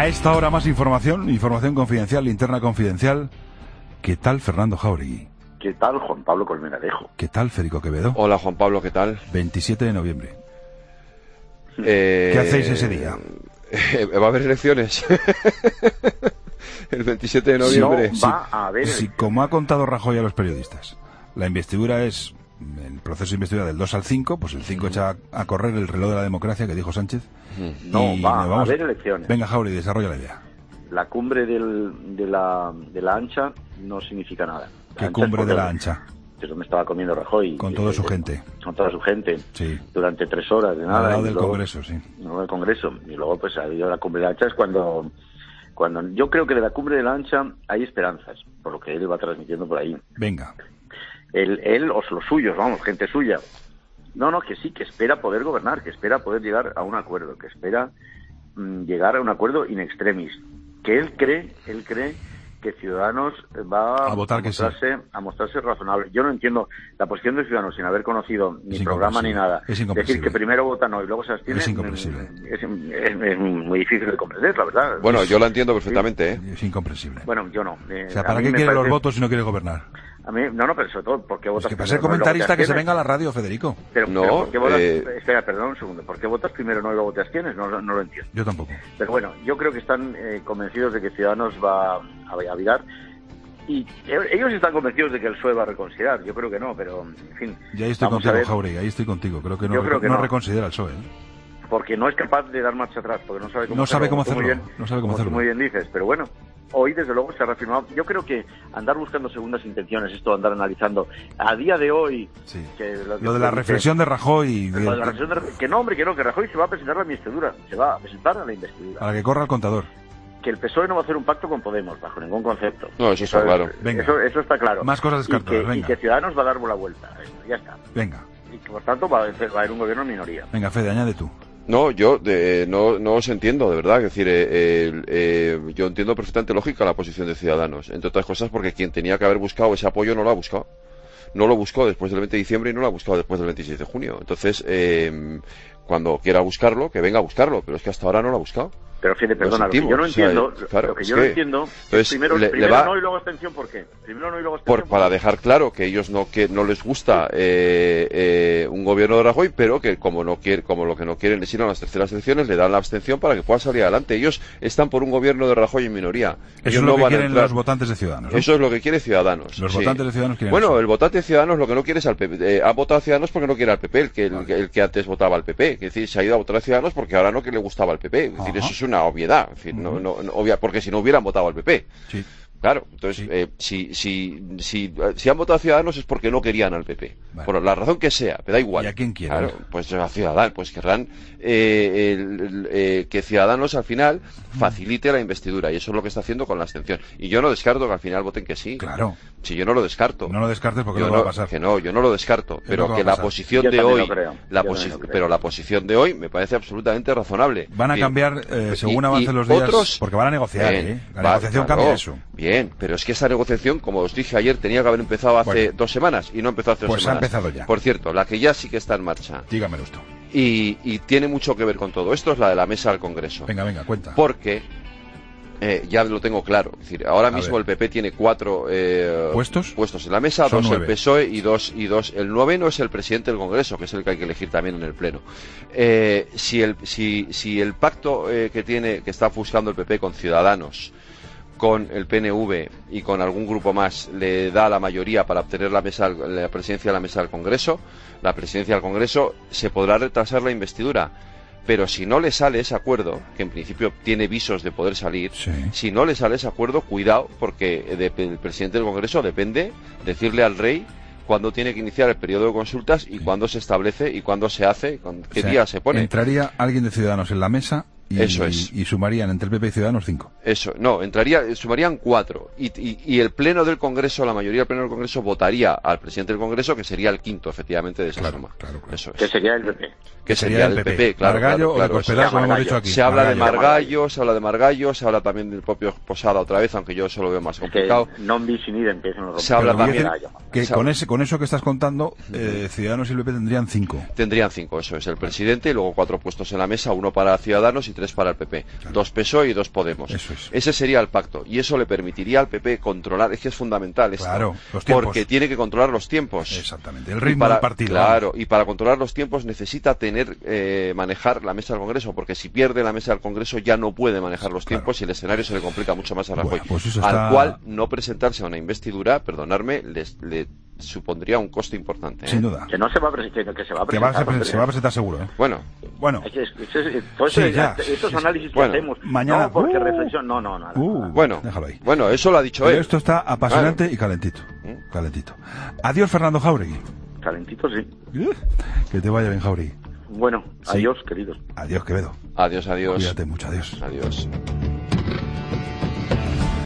A esta hora más información confidencial, linterna confidencial. ¿Qué tal, Fernando Jáuregui? ¿Qué tal, Juan Pablo Colmenarejo? ¿Qué tal, Federico Quevedo? Hola, Juan Pablo, ¿qué tal? 27 de noviembre. ¿Qué hacéis ese día? ¿Va a haber elecciones? El 27 de noviembre. No va a haber. Sí, como ha contado Rajoy a los periodistas, la investidura es el proceso de investidura del 2 al 5, pues el 5 echa a correr el reloj de la democracia que dijo Sánchez. No va a haber elecciones. Venga, Jáuregui, desarrolla la idea. La cumbre de la ancha no significa nada. ¿Qué cumbre de la ancha? Eso me estaba comiendo Rajoy. Con toda su gente. Con toda su gente. Sí. Durante 3 horas de nada. Al lado del Congreso, sí. No del Congreso. Y luego pues ha habido la cumbre de la ancha, es cuando yo creo que de la cumbre de la ancha hay esperanzas, por lo que él va transmitiendo por ahí. Venga. Él o los suyos, vamos, gente suya. No, que sí, que espera poder gobernar, que espera poder llegar a un acuerdo, que espera llegar a un acuerdo in extremis. Que él cree que Ciudadanos va a votar a mostrarse razonable. Yo no entiendo la posición de Ciudadanos sin haber conocido ni programa ni nada. Es incomprensible. Decir que primero vota no y luego se abstiene. Es incomprensible. Es muy difícil de comprender, la verdad. Bueno, yo la entiendo perfectamente, ¿eh? Es incomprensible. Bueno, yo no. O sea, ¿para qué quiere los votos si no quiere gobernar? A mí, no, pero sobre todo, ¿por qué votas? Es que para ser comentarista que se venga a la radio, Federico. Pero ¿por qué votas? Espera, perdón un segundo. ¿Por qué votas primero no y luego te abstienes? No lo entiendo. Yo tampoco. Pero bueno, yo creo que están convencidos de que Ciudadanos va a virar. Y ellos están convencidos de que el PSOE va a reconsiderar. Yo creo que no, pero en fin. Ya estoy contigo, Jáuregui, ahí estoy contigo. Creo que no reconsidera el PSOE. Porque no es capaz de dar marcha atrás, porque no sabe cómo hacerlo. No sabe cómo hacerlo. Muy bien dices, pero bueno. Hoy, desde luego, se ha reafirmado. Yo creo que andar buscando segundas intenciones, esto de andar analizando, a día de hoy... Sí. Lo de la reflexión de Rajoy... Que Rajoy se va a presentar a la investidura, se va a presentar a la investidura. Para que corra el contador. Que el PSOE no va a hacer un pacto con Podemos, bajo ningún concepto. No, eso está claro. Venga. Eso está claro. Más cosas descartadas, venga. Y que Ciudadanos va a dar la vuelta. Ya está. Venga. Y que, por tanto, va a haber un gobierno en minoría. Venga, Fede, añade tú. No, yo no os entiendo, de verdad. Es decir, yo entiendo perfectamente lógica la posición de Ciudadanos, entre otras cosas porque quien tenía que haber buscado ese apoyo no lo ha buscado. No lo buscó después del 20 de diciembre y no lo ha buscado después del 26 de junio. Entonces, cuando quiera buscarlo, que venga a buscarlo, pero es que hasta ahora no lo ha buscado. Pero fíjate, perdona, lo que yo no entiendo, no entiendo es primero no y luego abstención, ¿por qué? Primero no y luego abstención. Para dejar claro que ellos no les gusta un gobierno de Rajoy, pero que como lo que no quieren es ir a las terceras elecciones, le dan la abstención para que pueda salir adelante. Ellos están por un gobierno de Rajoy en minoría. Eso es lo que quieren los votantes de Ciudadanos, ¿no? Eso es lo que quiere Ciudadanos. Los votantes de Ciudadanos quieren Bueno, eso. el votante de Ciudadanos lo que no quiere es al PP. Ha votado a Ciudadanos porque no quiere al PP, el que antes votaba al PP. Es decir, se ha ido a votar a Ciudadanos porque ahora no que le gustaba al PP. Es decir, eso es una obviedad. Es decir, obvia, porque si no hubieran votado al PP. Sí. Claro, entonces, si han votado a Ciudadanos es porque no querían al PP. Vale. Por la razón que sea, me da igual. ¿Y a quién quieren? Claro, pues a Ciudadanos, pues querrán que Ciudadanos al final facilite la investidura, y eso es lo que está haciendo con la abstención. Y yo no descarto que al final voten que sí. Claro. Si yo no lo descarto. No lo descartes porque no va a pasar. Que no, yo no lo descarto, pero que la posición de hoy, pero la posición de hoy me parece absolutamente razonable. Van a cambiar según avancen los días, porque van a negociar, La negociación cambia eso. Bien, pero es que esa negociación, como os dije ayer, tenía que haber empezado hace 2 semanas y no empezó hace 2 semanas. Pues ha empezado ya. Por cierto, la que ya sí que está en marcha. Dígamelo esto. Y tiene mucho que ver con todo esto, es la de la mesa del Congreso. Venga, cuenta. Porque ya lo tengo claro. Es decir, ahora mismo el PP tiene 4 puestos en la mesa, 2 el PSOE y dos. El 9º es el presidente del Congreso, que es el que hay que elegir también en el Pleno. Si el pacto que está buscando el PP con Ciudadanos, con el PNV y con algún grupo más le da la mayoría para obtener la presidencia de la mesa del Congreso, se podrá retrasar la investidura. Pero si no le sale ese acuerdo, que en principio tiene visos de poder salir, si no le sale ese acuerdo, cuidado, porque el presidente del Congreso depende decirle al rey cuándo tiene que iniciar el periodo de consultas y cuándo se establece y cuándo se hace, qué día se pone. Entraría alguien de Ciudadanos en la mesa y sumarían entre el PP y Ciudadanos 5. Sumarían 4 y el Pleno del Congreso, la mayoría del Pleno del Congreso votaría al presidente del Congreso, que sería el 5º, efectivamente, de esa suma. Claro. Eso es. Que sería el PP. Que sería el PP, claro. Margallo o de Cospedal, como hemos dicho aquí. Se habla de Margallo, se habla también del propio Posada otra vez, aunque yo eso lo veo más complicado. Non bis in idem, empiezan los se habla también que con eso que estás contando, Ciudadanos y el PP tendrían 5. Tendrían 5, eso es, el presidente y luego 4 puestos en la mesa, 1 para Ciudadanos y y 3 para el PP. Claro. 2 PSOE y 2 Podemos. Eso es. Ese sería el pacto. Y eso le permitiría al PP controlar, es que es fundamental esto. Claro, los tiempos. Porque tiene que controlar los tiempos. Exactamente, el ritmo del partido. Claro, y para controlar los tiempos necesita manejar la mesa del Congreso, porque si pierde la mesa del Congreso ya no puede manejar los tiempos y el escenario se le complica mucho más a Rajoy. Bueno, pues al cual no presentarse a una investidura, perdonadme, le supondría un coste importante. Sin duda. Que no se va a presentar, que se va a presentar. Se va a presentar seguro. Bueno. Estos análisis que hacemos. Mañana. No, porque reflexión. No, nada. Bueno, déjalo ahí. Bueno, eso lo ha dicho él. Esto está apasionante y calentito. Calentito. Adiós, Fernando Jáuregui. Calentito, sí. Que te vaya bien, Jáuregui. Bueno, adiós, queridos. Adiós, Quevedo. Adiós. Cuídate mucho, adiós. Adiós.